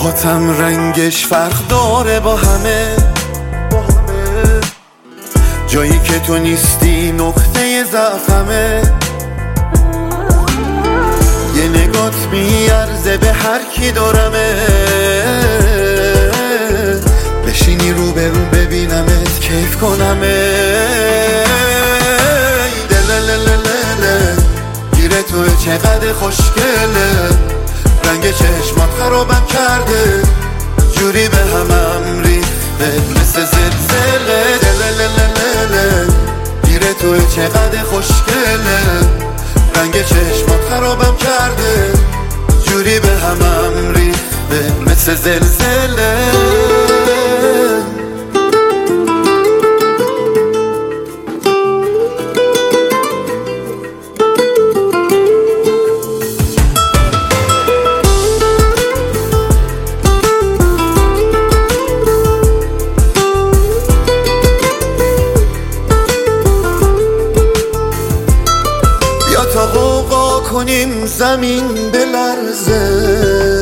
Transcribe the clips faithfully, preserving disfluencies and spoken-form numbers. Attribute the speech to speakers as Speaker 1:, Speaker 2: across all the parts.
Speaker 1: موهاتم رنگش فرق داره با همه، جایی که تو نیستی نقطه ضعفمه. یه نگات میارزه به هر کی دارمه، بشینی رو به رو ببینمت کیف کنمه. دلللللله گیره تو چقدر خوشگله، رنگ چشمات خرابم کرده، جوری به همم ریخته مثل زلزله. دللللله گیره تو چقدر خوشگله، رنگ چشمات خرابم کرده، جوری به همم ریخته مثل زلزله. تا غوغا کنیم زمین بلرزه،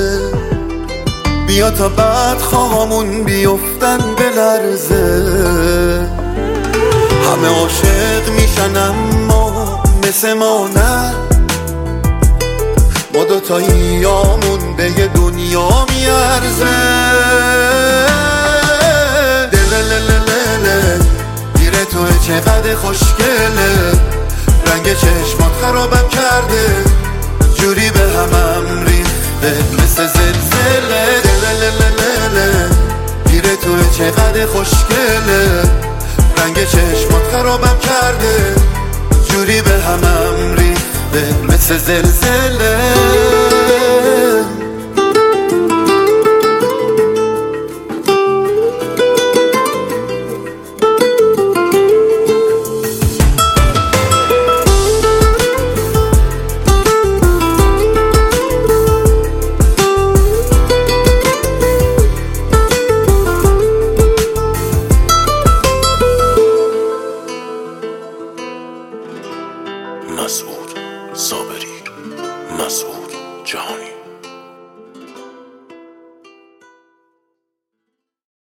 Speaker 1: بیا تا بعد خواهامون بیفتن بلرزه. همه عاشق میشن اما مثل ما نه، ما دوتاییامون به یه دنیا میارزه. دللللله گیره تو چقدر خوشگله، رنگ چشمات خرابم کرده، جوری به همم ریخته مثل زلزله. دللللله گیره تو چقدر خوشگله، رنگ چشمات خرابم کرده، جوری به همم ریخته مثل زلزله.
Speaker 2: مسعود صابری مسعود